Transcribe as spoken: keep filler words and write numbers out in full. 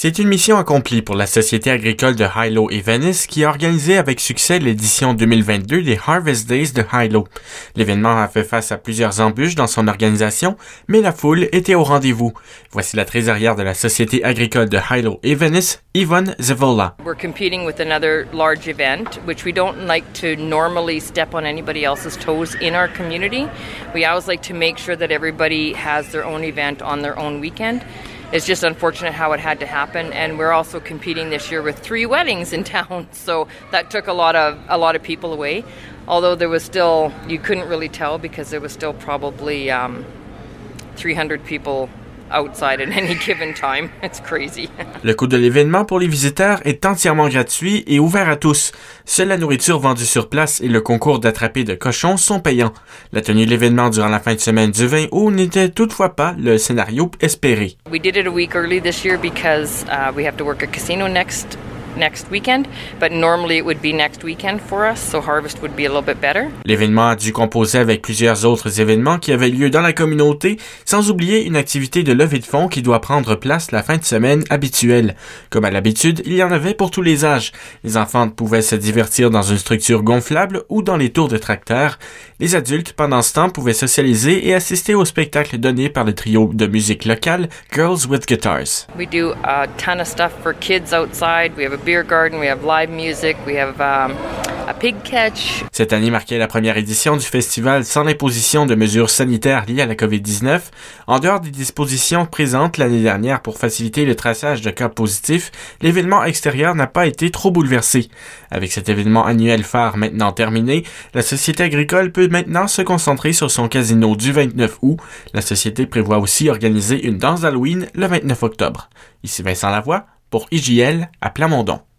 C'est une mission accomplie pour la Société agricole de Hilo et Venice qui a organisé avec succès l'édition deux mille vingt-deux des Harvest Days de Hilo. L'événement a fait face à plusieurs embûches dans son organisation, mais la foule était au rendez-vous. Voici la trésorière de la Société agricole de Hilo et Venice, Yvonne Zavola. We're competing with another large event, which we don't like to normally step on anybody else's toes in our community. We always like to make sure that everybody has their own event on their own weekend. It's just unfortunate how it had to happen, and we're also competing this year with three weddings in town, so that took a lot of a lot of people away. Although there was still, you couldn't really tell because there was still probably um, three hundred people outside at any given time. It's crazy. Le coût de l'événement pour les visiteurs est entièrement gratuit et ouvert à tous. Seule la nourriture vendue sur place et le concours d'attraper de cochons sont payants. La tenue de l'événement durant la fin de semaine du vingt août n'était toutefois pas le scénario espéré. We did it a week early this year because uh, we have to work a casino next next weekend, but normally it would be next weekend for us, so harvest would be a little bit better. L'événement a dû composer avec plusieurs autres événements qui avaient lieu dans la communauté, sans oublier une activité de levée de fonds qui doit prendre place la fin de semaine habituelle. Comme à l'habitude, il y en avait pour tous les âges. Les enfants pouvaient se divertir dans une structure gonflable ou dans les tours de tracteurs. Les adultes, pendant ce temps, pouvaient socialiser et assister au spectacle donné par le trio de musique locale Girls with Guitars. We do a ton of stuff for kids outside. We have a beer garden, we have live music, we have um, a pig catch. Cette année marquait la première édition du festival sans l'imposition de mesures sanitaires liées à la covid dix-neuf. En dehors des dispositions présentes l'année dernière pour faciliter le traçage de cas positifs, l'événement extérieur n'a pas été trop bouleversé. Avec cet événement annuel phare maintenant terminé, la Société agricole peut maintenant se concentrer sur son casino du vingt-neuf août. La Société prévoit aussi organiser une danse d'Halloween le vingt-neuf octobre. Ici Vincent Lavoie pour I J L à Plamondon.